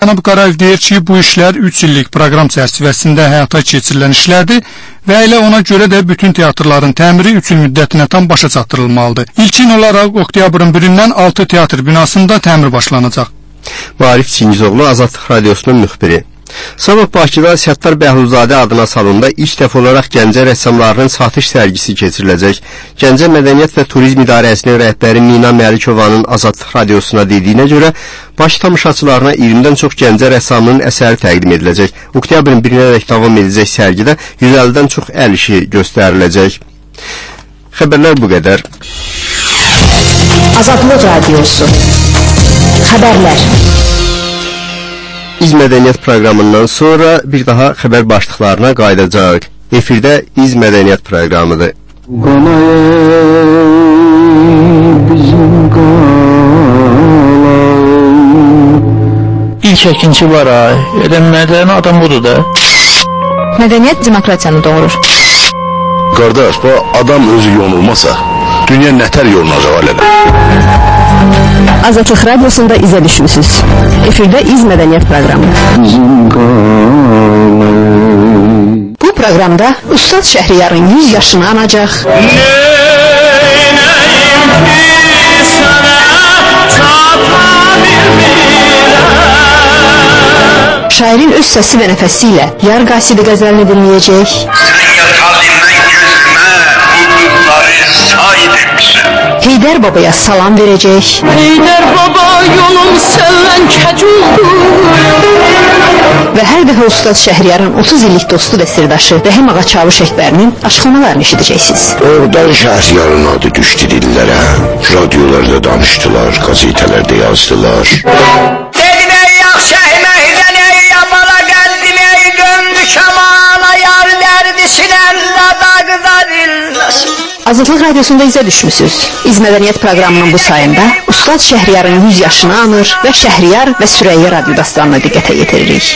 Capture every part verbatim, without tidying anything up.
cənab Qarayev deyir ki, bu işlər üç illik proqram çərçivəsində həyata keçirilən işlərdir və elə ona görə də bütün teatrların təmiri üç il müddətinə tam başa çatdırılmalıdır. İlkin olaraq oktyabrın birindən altı teatr binasında təmir başlanacaq. Arif Çingizoğlu, Azadlıq Radiosunun müxbiri. Sabah Bakıda Səttar Bəhluzadə adına salonda ilk dəfə olaraq Gəncə rəssamlarının satış sərgisi keçiriləcək. Gəncə Mədəniyyət və Turizm İdarəsinin rəhbəri Mina Məlikovanın Azadlıq Radiosuna dediyinə görə, baş tamaşaçılarına iyirmidən çox Gəncə rəssamının əsəri təqdim ediləcək. Oktyabrın birinədək davam edəcək sərgidə yüz əllidən çox əl işi göstəriləcək. Xəbərlər bu qədər. Azadlıq Radiosu Xəbərlər. İz Mədəniyyət proqramından sonra bir daha xəbər başlıqlarına qayıdacaq. Efirdə İz Mədəniyyət proqramıdır. İlk əkinçi var ay. Edəm mədəni adam budur da. Mədəniyyət demokratiyanı doğurur. Qardaş, bu adam özü yonulmasa, dünya nətər yolunacaq alələ? Azadlıq Radiosunda izə düşmüsünüz. Efirdə İz Mədəniyyət proqramı. Bu proqramda Ustad Şəhriyarın yüz yaşını anacaq. Şairin öz səsi və nəfəsi ilə Yar Qasidi qəzəlini dinləyəcək. Heydər Babaya salam verəcək. Heydər Baba yolum səllən kəculdu. Və hər dəfə Ustad Şəhriyarın otuz illik dostu və sirdaşı Rəhim Ağa Çavuş Əkbərinin açıqlamalarını eşidəcəksiniz. Oradan Şəhriyarın adı düşdü dillərə. Radiolarda danışdılar, qazetələrdə yazdılar. Dedim ey yaxşı əyməkdən ey yamala qəldin ey döndü kəmana yar dərdi sinəndə dağda dilləsin. Azadlıq Radiosunda izə düşmüsünüz. İz Mədəniyyət proqramının bu sayında Ustad Şəhriyarın yüz yaşını anır və Şəhriyar və Sürəyya radio dastanına diqqətə yetiririk.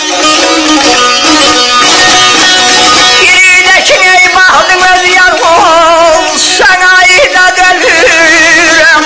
Giridəkin ey baxdım öz yar ol, sən ayda dönürəm,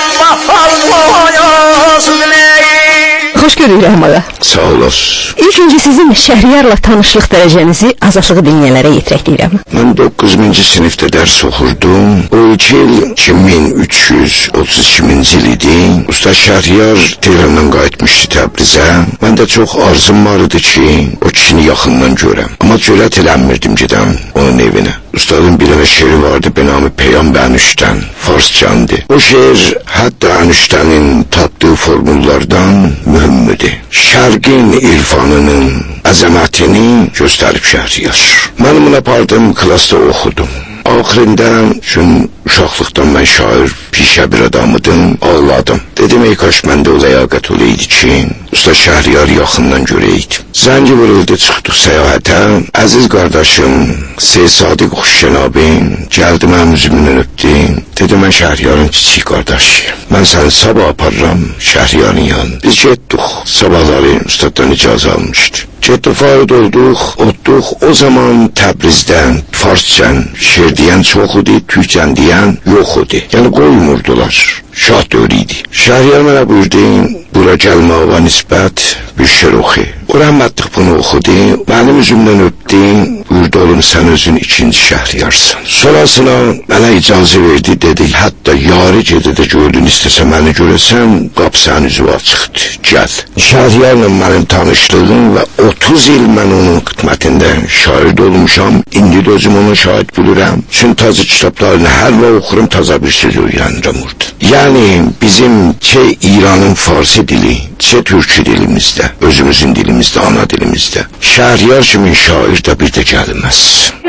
vafal olsun ey. Xoş görürük Rəhim Ağa. Sağ olasın. İlk öncə sizin Şəhriyarla tanışlıq dərəcənizi azadlığı dinləyənlərə yetirək deyirəm. Mən doqquz minci sinifdə dərs oxurdum. O iki il iki min üç yüz otuz ikinci il idi. Usta Şəhriyar Tehrandan qayıtmışdı Təbrizə. Məndə çox arzum var idi ki, o kişini yaxından görəm. Amma cürət eləmirdim gedəm onun evinə. Ustadın bir dənə şeiri vardı, benamı Peyam Bənüşdən, Farsçandı. O şeir hətta Ənüşdənin tapdığı formullardan mühümdür. Şərqin irfanının əzəmətini göstərib Şəhriyar. Mən bunu apardım, klasda oxudum. Axırında, çünki uşaqlıqdan mən şair, pişə bir adamıdım, ağladım. Dedim, ey kaş məndə o ləyaqət oleydi ki, Usta Şəhriyar yaxından görəydi. Zəngi vuruldu, çıxdıq səyahətə. Əziz qardaşım, Seyid Sadiq Xuşşənabin gəldi mənim üzümdən öpdü. Dedim, mən Şəhriyarın kiçik qardaşıyım. Mən səni sabah aparıram Şəhriyarın yanına. Biz getdik, sabahları ustaddan icazə almışdı. Getdik, farid olduq, otduq. O zaman Təbrizdən, Farsçən, şeir deyən çox idi, Türkçən deyən yox idi. Yəni qoymurdular. Şah dövrü idi. Şəhriyar mənə buyurdu, bura gəlməyə nisbət bir şeir oxu. O rəhmətlik bunu oxudu, mənim üzümdən öpdü, buyurdu oğlum sən özün ikinci Şəhriyarsan. Sonrasına mənə icazə verdi, dedi, hətta yarı gecədə gördün istəsə məni görəsən, qap sənin üzü açıqdır, gəl. Şəhriyarla mənim tanışlığım və otuz il mən onun xidmətində şahid olmuşam, indi də özüm ona şahid bilirəm. Çünki tazı kitablarını hər və oxurum, taza bir söz öyrənirəm orada. Yəni bizim çe İranın Farsi dili, çe Türkçü dilimizdə, özümüzün dilimizdə, ana dilimizdə. Şəhriyar kimin şair də bir də gəlməz.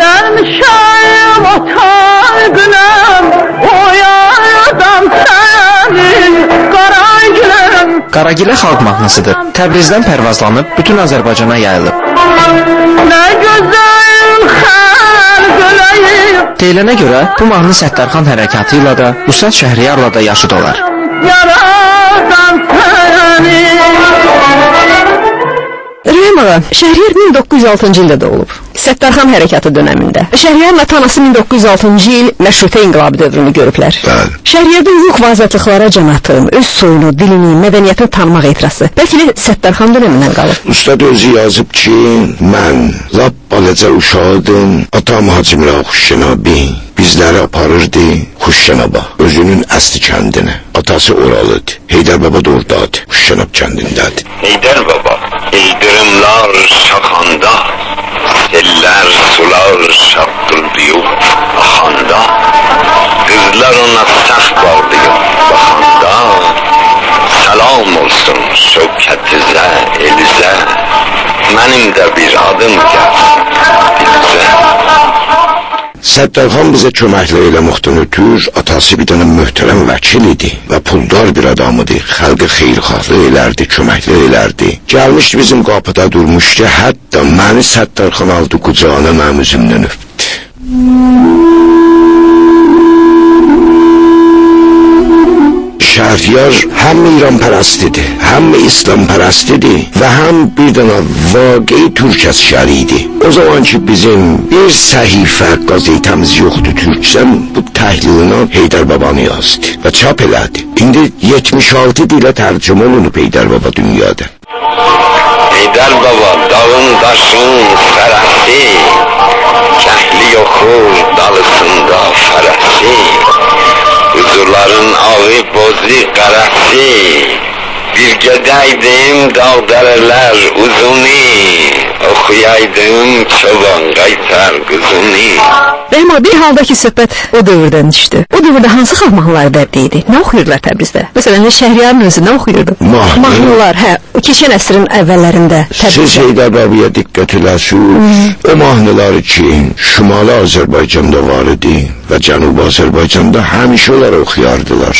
Gəlmişəm otar günəm, o yaradan sənin Qaragiləm. Qaragilə xalq mahnısıdır. Təbrizdən pərvazlanıb bütün Azərbaycana yayılıb. Nə gözəl xəlqələyim. Deyilənə görə bu mahnı Səttarxan hərəkatı ilə də, Ustad Şəhriyarla da yaşıd olar. Yaradan sənin. Rəhim Ağa, Şəhriyar min doqquz yüz altıncı ildə doğulub. Səttarxan hərəkatı dönəmində. Şəhriyarla tanası min doqquz yüz altıncı il məşrutə inqilabı dövrünü görüblər. Bəli. Şəhriyarda yox vaziyətliklara can atım, öz soyunu, dilini, mədəniyyətini tanımaq etirası. Bəlkə də Səttarxan dönəmindən qalır. Ustad özü yazıb ki, mən lap balaca uşaqdım, atam Hacı Mira Xuşşənabi bizləri aparırdı Xuşşənaba, özünün əsli kəndinə. Atası oralıdır. Heydər baba da oradadır, Xuşşənab kəndindədir. Heydər baba, ildırımlar şaxanda, sellər, sular şaqqıldıyıb axanda, qızlar ona səx bağlayıb baxanda, salam olsun şövkətizə, elizə, mənim də bir adım gəlsin dilizə. Səttarxan bizə köməklə eləməkdən ötür, atası bir dənə möhtərəm vəkil idi və puldar bir adam idi. Xalqı xeyirxahlı elərdi, köməkli elərdi. Gəlmişdi bizim qapıda durmuşdu, hətta məni Səttarxan aldı qucağına, mənim üzümdən öpdü. Şəhriyar həm İran pərəstidir, həm İslam pərəstidir və həm bir dənə vaqei türk əsgəri idi. O zaman ki bizim bir səhifə qazetəmiz yoxdur türkçəm, bu təhlilini Heydər babanı yazdı və çap elədi. İndi yetmiş altı dilə tərcümə olunub Heydər baba dünyada. Heydər baba dağın daşın fərəsi, kəhli yoxur dalısında fərəsi, huzurların ağı bozu qərəsi, bir gedəydim dağ dərələr uzuni, oxuyaydım çoban qaytar qızını. Rəhma, bir halda ki söhbət o dövrdən düşdü. O dövrdə hansı xalq mahnıları dərdi idi? Nə oxuyurdular Təbrizdə? Məsələn, Şəhriyarın özü nə oxuyurdu? Mahnı. Mahnılar, hə, keçən əsrin əvvəllərində Təbrizdə. Siz Heydər babaya diqqət eləsiniz, o mahnıları ki, Şimali Azərbaycanda var idi və Cənubi Azərbaycanda həmişə onları oxuyardılar.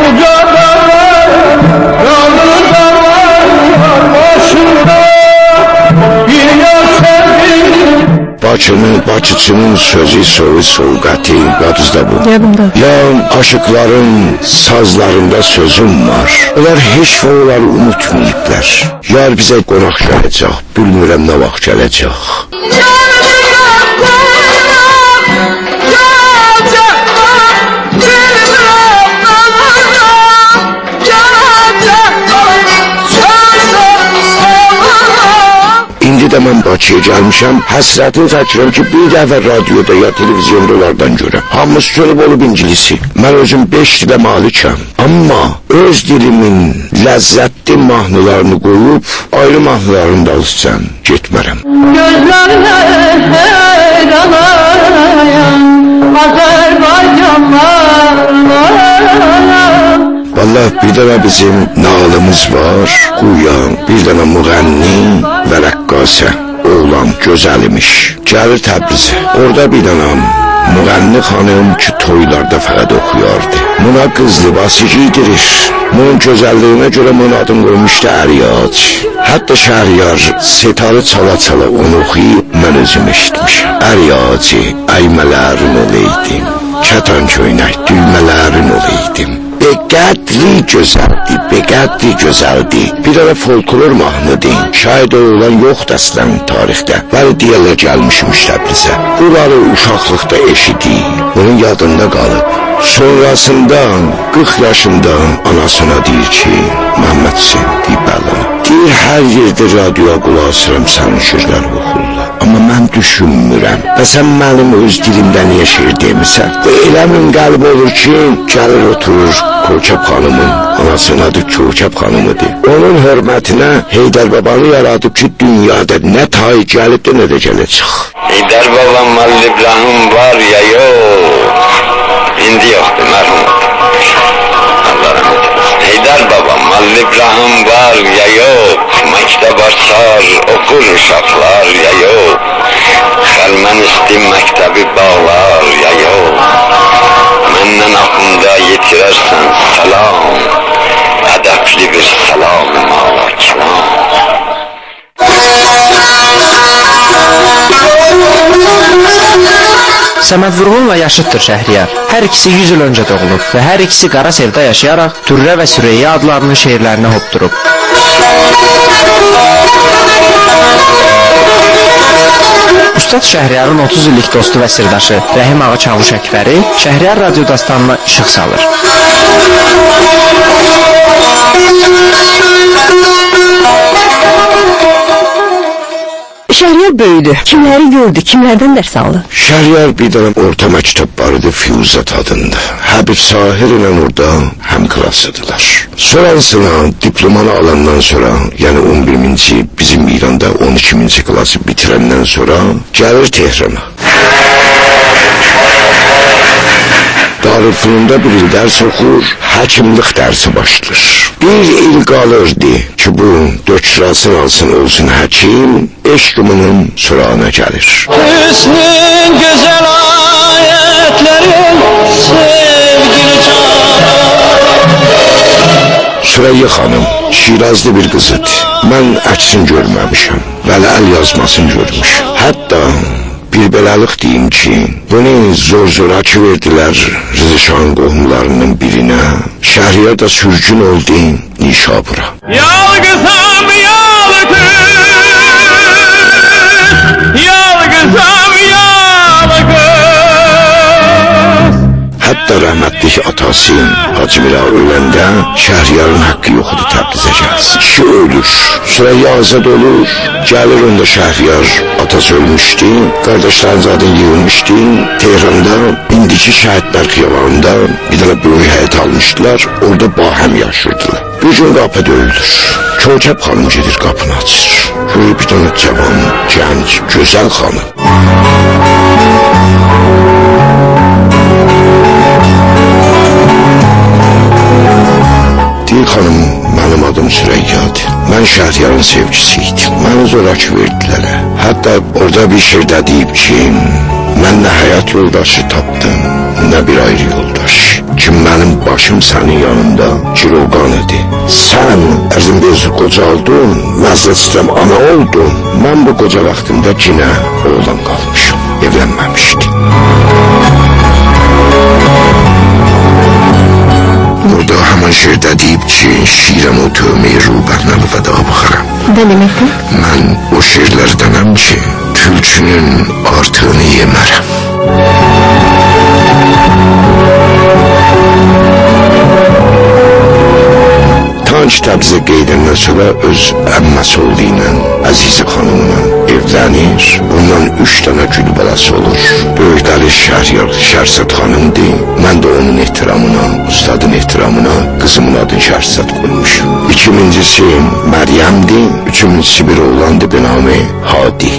Bakının, Bakıçının sözü, soğu, soğuqatı, yadınızda bu. Yadımda. Ya aşıkların sazlarında sözüm var. Onlar heç və onları unutmayıblar. Yar bizə qonaq gələcək, bilmirəm nə vaxt gələcək. İndi də mən Bakıya gəlmişəm, həsrətin çəkirəm ki, bir dəfə radioda ya televizyonda onlardan görəm. Hamı sönüb olub İngilisi. Mən özüm beş dilə malikəm. Amma öz dilimin ləzzətli mahnılarını qoyub, ayrı mahnılarını da alırsan, getmərəm. Gözlərlə heyran ayam, Azərbaycanlar. Vallahi bir dənə bizim nağılımız var, Quyan, bir dənə müğənni və rəqqasə, oğlan gözəlimiş. Gəlir Təbrizə, orada bir dənə müğənni xanım ki, toylarda fəqət oxuyardı. Buna qız libası giydirir. Bunun gözəlliyinə görə bunun adını qoymuşdu Əriyac. Hətta Şəhriyar setarı çala-çala onu oxuyub, mən özüm eşitmişəm. Əriyaci, əymələrin olaydım, kətan köynək, düymələrin olaydım. Beqədri gözəldi, beqədri gözəldi. Bir ara folklor mahnıdır. Şayad o olan yoxdur əslən tarixdə. Bəli deyərlər gəlmişmiş Təbrizə. Bunları uşaqlıqda eşidik, onun yadında qalıb. Sonrasında qırx yaşında anasına deyir ki, Məhəmməd Hüseyn deyib bələm. Deyir, hər yerdə radioya qulaq asıram sənin şirləri oxurlar. Amma mən düşünmürəm. Və sən mənim öz dilimdə niyə şir demirsən? Bu elə min qəlb olur ki, gəlir oturur Körkəb xanımın, anasının adı Körkəb xanımıdır. Onun hörmətinə Heydər babanı yaradıb ki, dünyada nə tay gəlib də nə də gələcək. Heydər babam Mallı İbrahim var ya yox, indi yoxdur, mərhum oldu. Allah rəhmət eylesin. Heydər babam Mallı İbrahim var ya yox, məktəb açar, okur uşaqlar ya yox, Xəlmənisti məktəbi bağlar ya yox, məndən axında yetirərsən salam, ədəbli bir salam mala kiram. Səməd Vurğunla yaşıddır Şəhriyar. Hər ikisi yüz il öncə doğulub və hər ikisi Qara Sevda yaşayaraq Türrə və Süreyya adlarının şeirlərini hopdurub. Ustad Şəhriyarın otuz illik dostu və sirdaşı Rəhim Ağa Çavuş Əkbəri Şəhriyar radyo dastanına işıq salır. Şəhriyar böyüdü. Kimləri gördü, kimlərdən dərs aldı? Şəhriyar bir dönem orta məktəb vardı, Füyuzat adında. Həbib Sahir ilə orada həm klasıdılar. Sonrasına diplomanı alandan sonra, yəni on birinci bizim İranda on ikinci klası bitirəndən sonra gəlir Tehrana. Darülfünunda bir il dərs oxur, həkimlik dərsi başlar. Bir il qalırdı ki, bu dökürasın alsın olsun həkim, eşqiminin surağına gəlir. Hüsnün gözəl ayətlərin sevgili canım. Süreyya xanım Şirazlı bir qızıdır. Mən əksin görməmişəm, vələ əl yazmasını görmüşəm. Hətta bir beləlik deyim ki, bunu zor-zoraki verdilər Rızışan qohumlarının birinə. Şəhriyar da sürgün oldu Nişabura. Yalgızam yalgız, yalgızam yalgız. Hətta rəhmətlik atası Hacı Mira öləndə Şəhriyarın haqqı yoxdur Təbrizə gəlsin. Kişi ölür, Süreyya azad olur, gəlir onda Şəhriyar atası ölmüşdü, qardaşların zaten yığılmışdı. Tehranda indiki şəhidlər xiyabanında bir dənə böyük həyət almışdılar, orada bahəm yaşırdılar. Bir gün qapı döyülür, Kövkəb xanım gedir qapını açır. Görür bir dənə cavan, gənc, gözəl xanım. Deyir xanım, mənim adım Süreyyadır. Mən Şəhriyarın sevgisiydim. Məni zoraki verdilər. Hətta orada bir şirdə deyib ki, mən nə həyat yoldaşı tapdım, nə bir ayrı yoldaş. Ki mənim başım sənin yanında Ciroqan idi. Sən ərzim bezir qocaldın, məzrət istəm ana oldun. Mən bu qoca vaxtımda cinə oğlan qalmışım, evlənməmişdim. Orada həman şirdə deyib ki, şirəm o tövməyi rubərnəli vəda baxaram. Nə deməkdir? Mən o şirlərdənəm ki, tülkünün artığını yemərəm. Tanç Təbrizə qeydəndən sonra öz əmməsi oldu ilə Əzizə xanımla evlənir. Ondan üç dənə gül balası olur. Böyükləri Şəhriyar Şərsət xanımdır. Mən də onun ehtiramına, ustadın ehtiramına qızımın adını Şərsət qoymuşum. İkincisi Məryəmdir. Üçüncüsü bir oğlandır, benamı Hadi.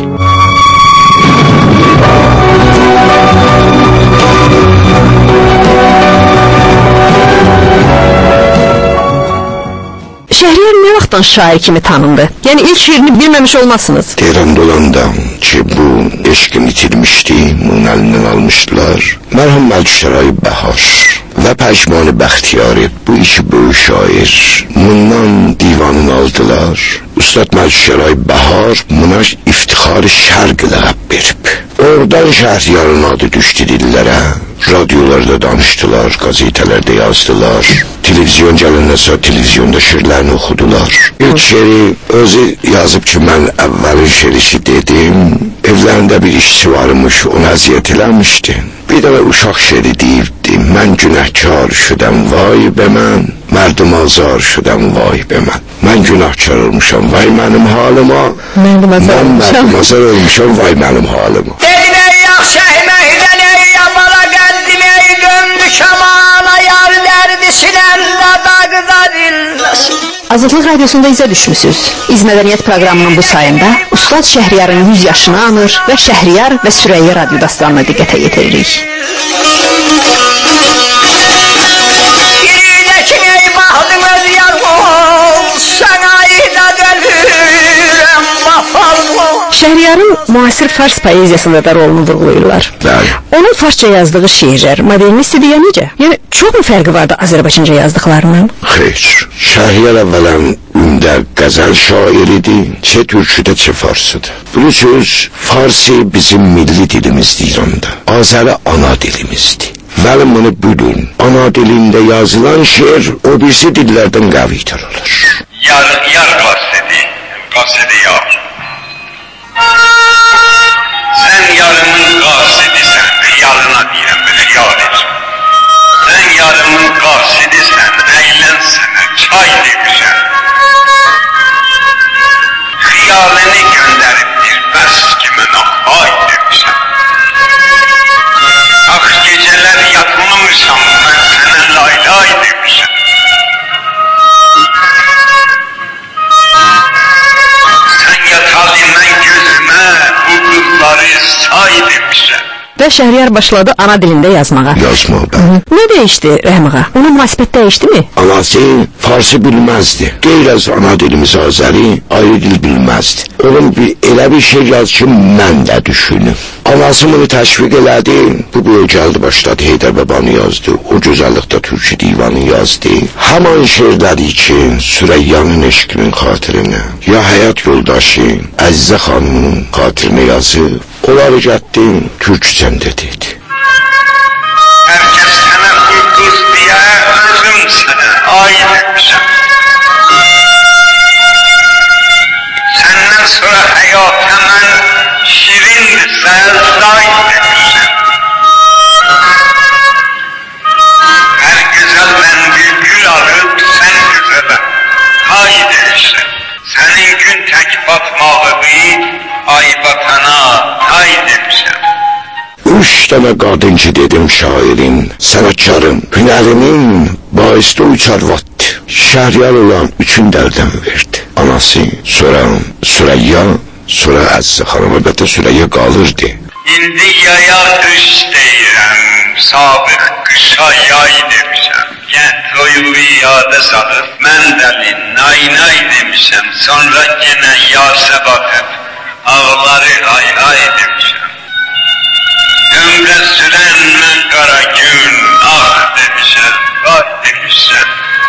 Şəhriyar nə vaxtdan şair kimi tanındı? Yəni ilk şiirini bilməmiş olmasınız. Tehranda olanda ki, bu eşqini itirmişdi, bunun əlindən almışdılar. Mərhum Məlikşəray Bəhar və Pəkmani Bəxtiyari, bu iki böyük şair, bundan divanını aldılar. Ustad Məlikşəray Bəhar buna iftixar şərq ləqəb verib. Oradan Şəhriyarın adı düşdü dillərə. Radyolarda danışdılar, gazetelərdə yazdılar. Televizyon gələndən sonra televizyonda şiirlərini oxudular. İlk şiiri özü yazıb ki, mən əvvəlin şiirisi dedim. Evlərində bir işçi varmış, onu əziyyət eləmişdi. Bir dənə uşaq şiiri deyibdi, mən günəhkar şüdəm, vay be mən, mərdum azar şüdəm, vay be mən. Mən günahkar olmuşam, vay mənim halıma, Mərdum azar mən mərdum azar olmuşam, vay mənim halıma. Dedin ey yaxşəy məhdən ey yabala qəddim ey döndü şamana yar dərdi sinəndə dağda dilləsin. Azadlıq Radiosunda izə düşmüsünüz. İz Mədəniyyət proqramının bu sayında Ustad Şəhriyarın yüz yaşını anır və Şəhriyar və Süreyya radyo dastanına diqqətə yetiririk. İyiləkin ey bahdın öz yar ol, sənə ida dəlürəm mafal ol. Şəhriyarın müasir fars poeziyasında da rolunu vurğulayırlar. Bəli. Onun farsça yazdığı şiirlər modernist idi ya necə? Yəni çox mu fərqi vardı Azərbaycanca yazdıqlarının? Xeyr. Şəhriyar əvvələn ündə qəzəl şairidir, çə türküdə, çə farsıdır. Bilirsiniz, farsi bizim milli dilimizdir İranda. Azəri ana dilimizdir. Məlim bunu bilin, ana dilində yazılan şiir o birisi dillərdən qəvidir olur. Yar, yar qasidi, qasidi yar. Sən say demişəm. Xiyalini göndəribdir, bəs ki mənə ay demişəm. Ax gecələr yatmamışam, mən sənə lay lay demişəm. Sən yatal mən gözümə bu qızları say demişəm. Və Şəhriyar başladı ana dilində yazmağa. Yazmağa. Nə dəyişdi Rəhmiğa? Onun münasibət dəyişdimi? Anası Farsı bilməzdi. Qeyr az ana dilimiz Azəri, ayrı dil bilməzdi. Onun bir, elə bir şey yaz ki, mən də düşünüm. Anası bunu təşviq elədi. Bu böyle gəldi başladı. Heydər babanı yazdı. O gözəllikdə Türkçü divanı yazdı. Haman şeirləri ki, Süreyyanın eşqinin xatirinə, ya həyat yoldaşı Əzizə xanımın xatirinə yazıb, onları gətdim Türkçəmdə dedi. Herkes sana kız diye özüm sana ay demişim. Senden sonra hayat hemen şirin say demişim. Her güzelden bir gül alıp sen güzele hay demişim. Senin gün tek batmağı bir ay batana hay demişim. Üç tane qadınçı dedim şairin, sənətkarın, hünərimin baisdə uçar vattı. Şəhriyar olan üçün dəldən verdi. Anası, sonra Süreyya, sonra Əzizə xanım, əlbəttə Süreyya qalırdı. İndi yaya qış deyirəm, sabıq qışa yay demişəm. Gəl toyuğu yada salıb, mən dəli nay nay demişəm. Sonra yenə yasa baxıb, ağları ay ay demişəm. Ömrə sürən mən qara gün, ah demişəm, vay demişəm.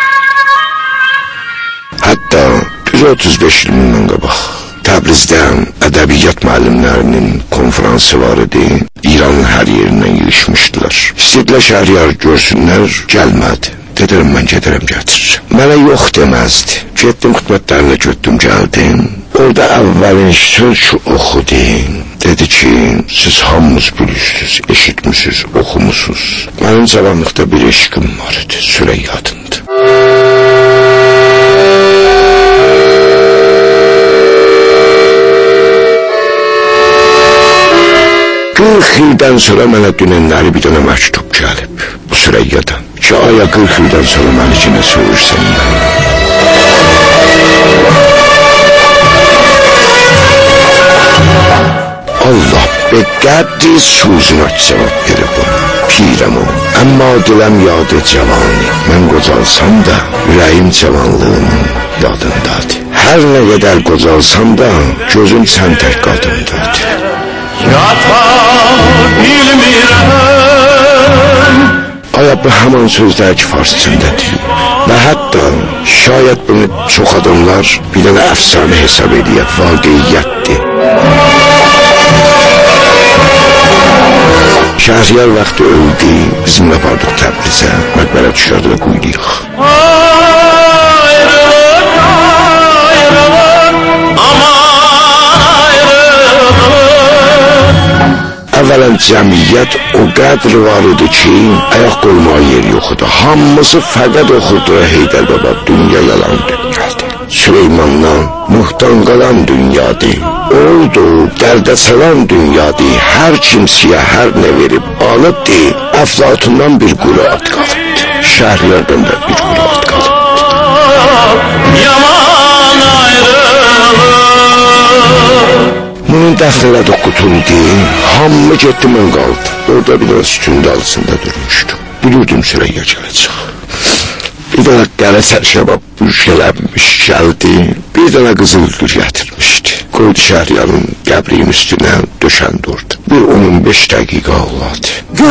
Hətta yüz otuz beş il bundan qabaq Təbrizdə ədəbiyyat müəllimlərinin konferansı var idi. İranın hər yerindən yığışmışdılar. İstədilər Şəhriyar görsünlər, gəlmədi. Dedim mən gedərəm gətirirəm. Mənə yox deməzdi. Getdim xidmətlərinə götdüm gəldim. Orada əvvəlin söz oxudu. Dedi ki, siz hamınız bilirsiniz, eşitmişsiniz, oxumusunuz. Mənim cavanlıqda bir eşqim var idi, Süreyya adında. qırx ildən sonra mənə dünənləri bir dənə məktub gəlib, bu Süreyyadan. Ki, aya qırx ildən sonra məni kimə söyürsən mən. Allah be qədri suzuna cavab verib o, pirəm o. Əmma diləm yadı cavani, mən qocalsam da, ürəyim cavanlığının yadındadır. Hər nə qədər qocalsam da, gözüm sən tək qadındadır. Yata bilmirəm. Aya bu həman sözlər ki, farsçında deyil. Və hətta şayət bunu çox adamlar bir dənə əfsanə hesab ediyət, vaqiyyətdir. Şəhriyar vaxtı öldü, bizimlə bardıq Təbrizə, məqbərə düşərdi və qoyduyuq. Ayrılık, ayrılık, aman ayrılık. Əvvələn cəmiyyət o qədr var idi ki, ayaq qoymağa yer yox idi. Hamısı fəqət oxurdu Heydər baba, dünya yalan dünyadır. Süleymandan Nuhdan qalan dünyadır. Oldu, dərdə salan dünyadır. Hər kimsiyə hər nə verib alıbdı. Əflatundan bir quru at qalıbdı. Şəhrlərdən də bir quru at qalıbdı. Yaman ayrılık. Bunun dəfnələri qutuldu. Hamı getdi, mən qaldı. Orada bir dənə sütün dalısında durmuşdu. Bilirdim Süreyya gələcək. Bir dənə qərə sərşəbab bürşələnmiş gəldi. Bir dənə qızıl gül gətirmişdi. Qoydu Şəhriyarın qəbrinin üstünə döşəndi orada. Bir on on beş dəqiqə ağladı.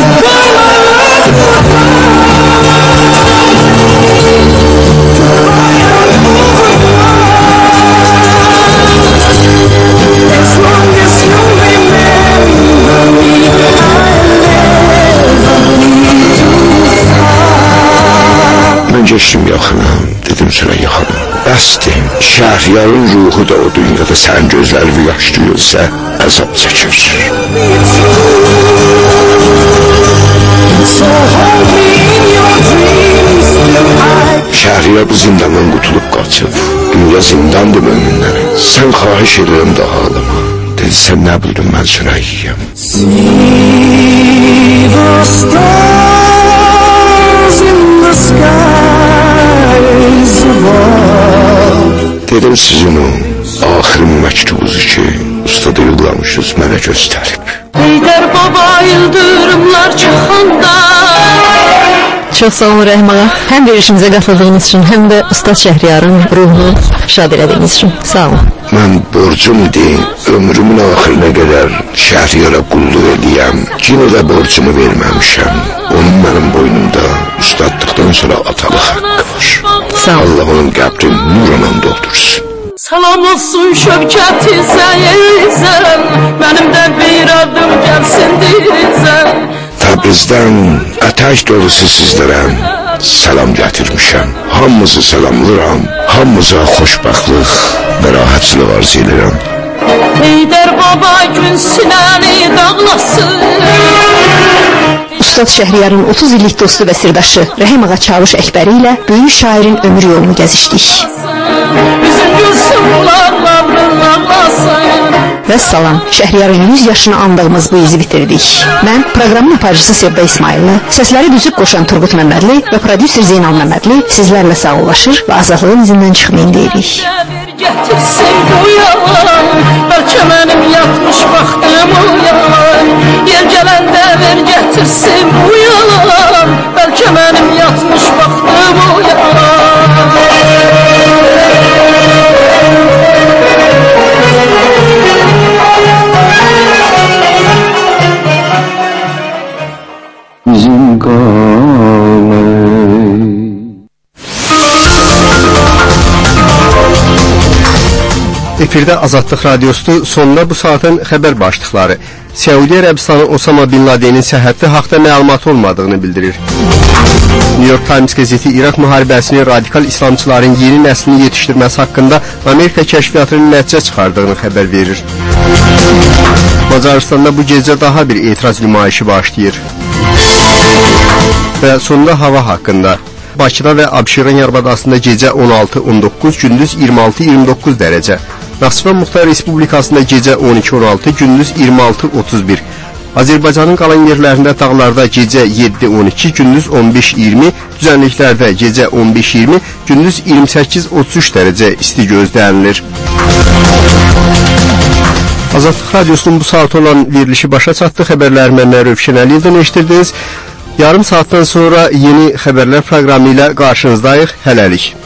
Mən geçdim yaxına, dedim Süreyya xanım, bəsdir, Şəhriyarın ruhu da o dünyada sən gözləri yaşlayırsa, əzab çəkir. Şəhriyar bu zindandan qutulub qaçıb. Dünya zindandır möminlərə. Sən xahiş edirəm daha ağlama. Dedi, sən nə bildin mən Sürəyyəm. See the stars in the skies above. Dedim sizin o axır məktubunuzu ki, ustada yollamışız mənə göstərib. Heydər baba ildırımlar çıxanda. Çox sağ olun Rəhim ağa. Həm verilişimizə qatıldığınız üçün, həm də Ustad Şəhriyarın ruhunu şad elədiyiniz üçün. Sağ olun. Mən borcumdur, ömrümün axırına qədər Şəhriyara qulluq edəyəm. Yenə də borcumu verməmişəm. Onun mənim boynumda ustadlıqdan sonra atalıq haqqı var. Sağ olun. Allah onun qəbrini nurla doldursun. Salam olsun şövkəti zəyizən, mənim də bir adım gəlsin dizən. Təbrizdən ətək dolusu sizlərə salam gətirmişəm. Hamınızı salamlıram, hamınıza xoşbəxtlıq və rahatçılıq arzu edirəm. Heydər baba gün sinəni dağlasın. Ustad Şəhriyarın otuz illik dostu və sirdaşı Rəhim ağa Çavuş Əkbəri ilə böyük şairin ömür yolunu gəzişdik. Bizim gülsün qulaqlarını ağlasın. Və salam, Şəhriyarın yüz yaşını andığımız bu izi bitirdik. Mən proqramın aparıcısı Sevda İsmailli, səsləri düzüb qoşan Turqut Məmmədli və prodüser Zeynal Məmmədli sizlərlə sağollaşır və azadlığın izindən çıxmayın deyirik. Getirsin bu yalan, bəlkə mənim yatmış vaxtım uyan. Yer gələndə ver getirsin bu yalan, bəlkə mənim yatmış vaxtım uyan. Bizim qalay. Efirdə Azadlıq Radiosu sonunda bu saatın xəbər başlıqları. Səudiyyə Ərəbistanı Osama Bin Ladenin səhhəti haqda məlumat olmadığını bildirir. New York Times qəzeti İraq müharibəsini radikal İslamçıların yeni nəslini yetişdirməsi haqqında Amerika kəşfiyyatının nəticə çıxardığını xəbər verir. Macaristanda bu gecə daha bir etiraz nümayişi başlayır. Və sonunda hava haqqında. Bakıda və Abşeron yarımadasında gecə on altı on doqquz, gündüz iyirmi altı iyirmi doqquz dərəcə. Naxçıvan Muxtar Respublikasında gecə on iki on altı, gündüz iyirmi altı otuz bir. Azərbaycanın qalan yerlərində dağlarda gecə yeddi on iki, gündüz on beş iyirmi, düzənliklərdə gecə on beş iyirmi, gündüz iyirmi səkkiz otuz üç dərəcə isti gözlənilir. Azadlıq Radiosunun bu saat olan verilişi başa çatdı. Xəbərləri məndən Rövşən Əliyevdən eşitirdiniz. Yarım saatdan sonra yeni xəbərlər proqramı ilə qarşınızdayıq. Hələlik.